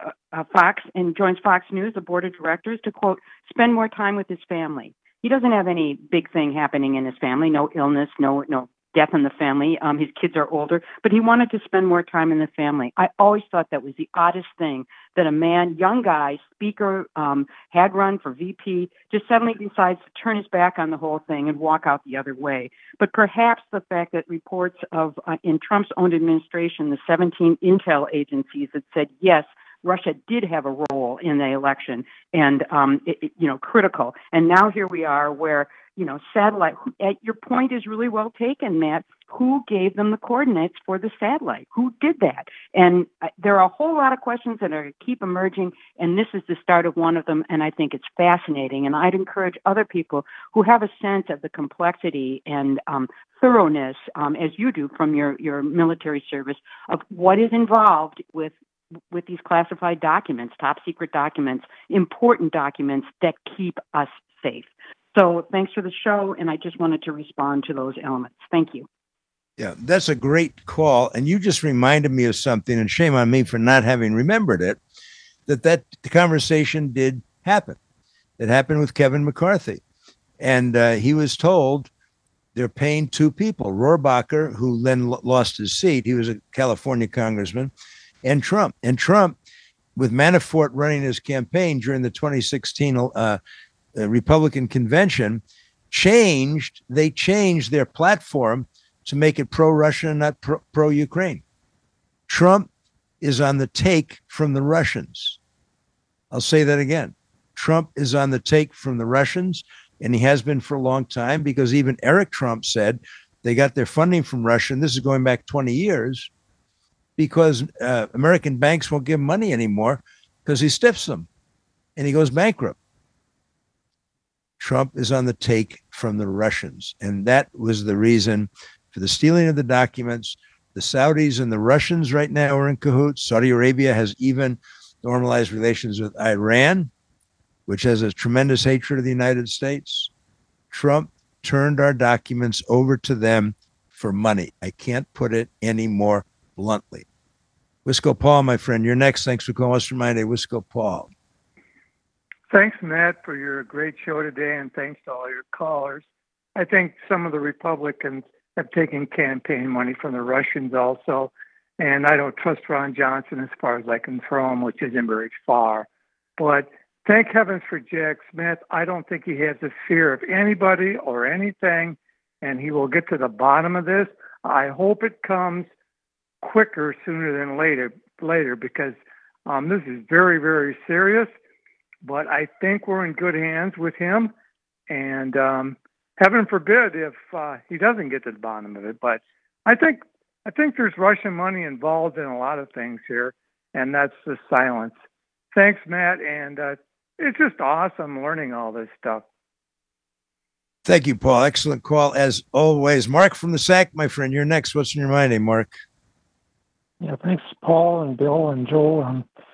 Fox and joins Fox News, the board of directors, to, quote, spend more time with his family. He doesn't have any big thing happening in his family, no illness, no death in the family. His kids are older, but he wanted to spend more time in the family. I always thought that was the oddest thing, that a man, young guy, speaker, had run for VP, just suddenly decides to turn his back on the whole thing and walk out the other way. But perhaps the fact that reports of, in Trump's own administration, the 17 intel agencies that said, yes, Russia did have a role in the election and, critical. And now here we are where, satellite, your point is really well taken, Matt. Who gave them the coordinates for the satellite? Who did that? And there are a whole lot of questions that are keep emerging, and this is the start of one of them, and I think it's fascinating. And I'd encourage other people who have a sense of the complexity and thoroughness, as you do from your military service, of what is involved with these classified documents, top secret documents, important documents that keep us safe. So thanks for the show, and I just wanted to respond to those elements. Thank you. Yeah, that's a great call. And you just reminded me of something, and shame on me for not having remembered it, that conversation did happen. It happened with Kevin McCarthy. And he was told they're paying two people, Rohrabacher, who then lost his seat. He was a California congressman, and Trump. And Trump, with Manafort running his campaign during the 2016 Republican convention, changed their platform to make it pro-Russian and not pro-Ukraine. Trump is on the take from the Russians. I'll say that again. Trump is on the take from the Russians, and he has been for a long time, because even Eric Trump said they got their funding from Russia, and this is going back 20 years, because American banks won't give money anymore because he stiffs them and he goes bankrupt. Trump is on the take from the Russians, and that was the reason for the stealing of the documents. The Saudis and the Russians right now are in cahoots. Saudi Arabia has even normalized relations with Iran, which has a tremendous hatred of the United States. Trump turned our documents over to them for money. I can't put it any more bluntly. Wisco Paul, my friend, you're next. Thanks for calling us from my day, Wisco Paul. Thanks, Matt, for your great show today, and thanks to all your callers. I think some of the Republicans have taken campaign money from the Russians also, and I don't trust Ron Johnson as far as I can throw him, which isn't very far. But thank heavens for Jack Smith. I don't think he has a fear of anybody or anything, and he will get to the bottom of this. I hope it comes quicker sooner than later because this is very, very serious. But I think we're in good hands with him, and heaven forbid if he doesn't get to the bottom of it. But I think there's Russian money involved in a lot of things here, and that's the silence. Thanks, Matt, and it's just awesome learning all this stuff. Thank you, Paul. Excellent call, as always. Mark from the SAC, my friend, you're next. What's in your mind, Mark? Yeah, thanks, Paul and Bill and Joel.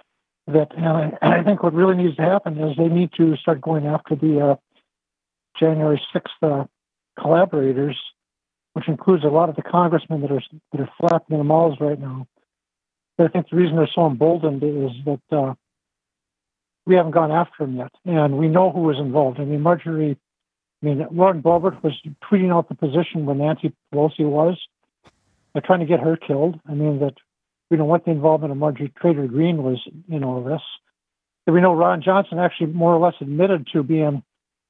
And I think what really needs to happen is they need to start going after the January 6th collaborators, which includes a lot of the congressmen that are flapping their mouths right now. But I think the reason they're so emboldened is that we haven't gone after them yet, and we know who was involved. Lauren Boebert was tweeting out the position when Nancy Pelosi was. They're trying to get her killed. That we know what the involvement of Marjorie Taylor Greene was in all this. That we know Ron Johnson actually more or less admitted to being,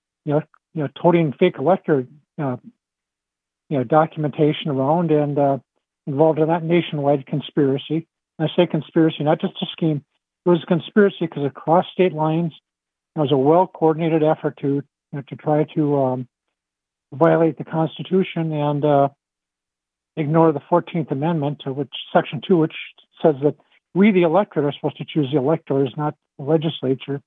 toting fake elector, documentation around and involved in that nationwide conspiracy. And I say conspiracy, not just a scheme. It was a conspiracy because it crossed state lines. It was a well-coordinated effort to try to violate the Constitution and ignore the 14th Amendment, which Section 2, which says that we, the electorate, are supposed to choose the electors, not the legislature.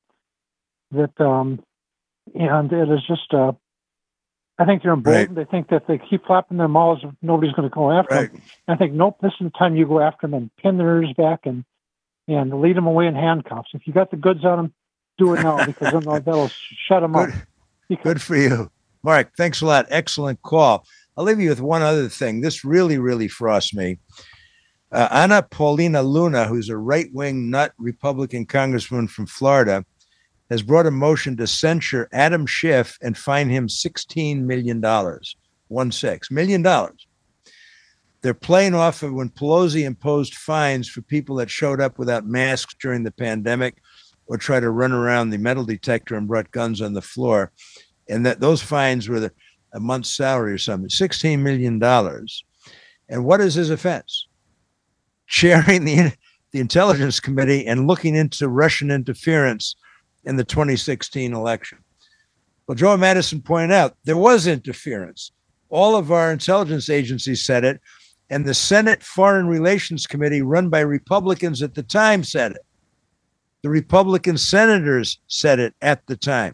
And it is just, I think they're emboldened. Right. They think that they keep flapping their mouths, nobody's going to go after them. I think, nope, this is the time you go after them and pin their ears back and lead them away in handcuffs. If you got the goods on them, do it now because then that'll shut them up. Good for you. Mark, thanks a lot. Excellent call. I'll leave you with one other thing. This really, really frosts me. Ana Paulina Luna, who's a right-wing nut Republican congresswoman from Florida, has brought a motion to censure Adam Schiff and fine him $16 million. $16 million. They're playing off of when Pelosi imposed fines for people that showed up without masks during the pandemic or tried to run around the metal detector and brought guns on the floor. And that those fines were a month's salary or something, $16 million. And what is his offense? Chairing the Intelligence Committee and looking into Russian interference in the 2016 election. Well, Joe Madison pointed out there was interference. All of our intelligence agencies said it, and the Senate Foreign Relations Committee, run by Republicans at the time, said it. The Republican senators said it at the time.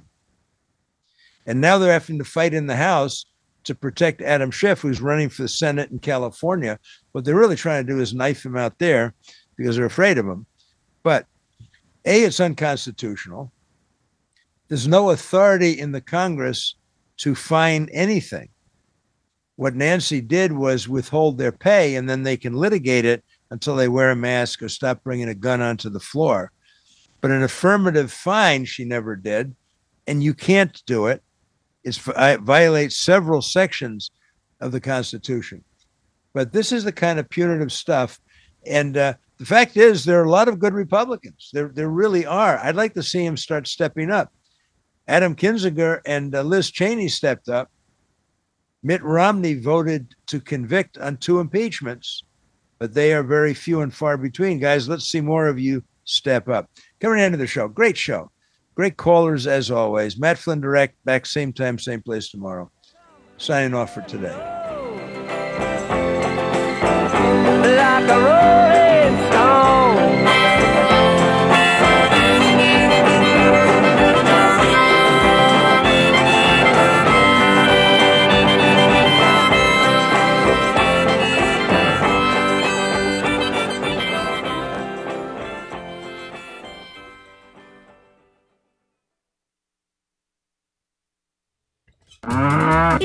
And now they're having to fight in the House to protect Adam Schiff, who's running for the Senate in California. What they're really trying to do is knife him out there because they're afraid of him. But A, it's unconstitutional. There's no authority in the Congress to fine anything. What Nancy did was withhold their pay, and then they can litigate it until they wear a mask or stop bringing a gun onto the floor. But an affirmative fine she never did, and you can't do it. It violates several sections of the Constitution. But this is the kind of punitive stuff. And the fact is, there are a lot of good Republicans. There really are. I'd like to see them start stepping up. Adam Kinzinger and Liz Cheney stepped up. Mitt Romney voted to convict on 2 impeachments, but they are very few and far between. Guys, let's see more of you step up. Coming into the show. Great show. Great callers as always. Matt Flynn Direct, back same time, same place tomorrow. Signing off for today. Like a rolling stone.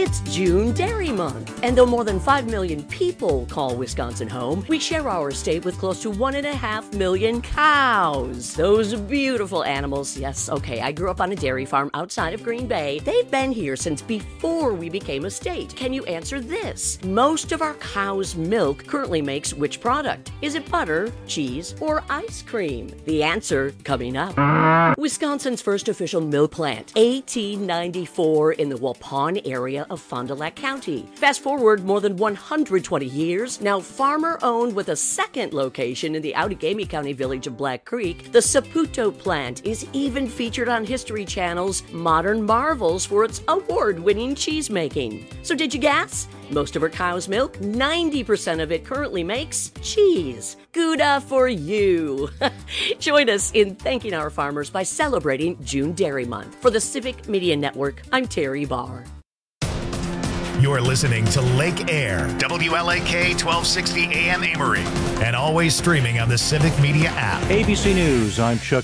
It's June Dairy Month, and though more than 5 million people call Wisconsin home, we share our state with close to 1.5 million cows. Those beautiful animals. Yes, okay, I grew up on a dairy farm outside of Green Bay. They've been here since before we became a state. Can you answer this? Most of our cow's milk currently makes which product? Is it butter, cheese, or ice cream? The answer coming up. Wisconsin's first official milk plant, 1894, in the Waupun area of Fond du Lac County. Fast forward more than 120 years, now farmer-owned with a second location in the Outagamie County village of Black Creek, the Saputo plant is even featured on History Channel's Modern Marvels for its award-winning cheese making. So did you guess? Most of our cow's milk, 90% of it currently makes cheese. Gouda for you. Join us in thanking our farmers by celebrating June Dairy Month. For the Civic Media Network, I'm Terry Barr. You're listening to Lake Air, WLAK 1260 AM Amory, and always streaming on the Civic Media app. ABC News, I'm Chuck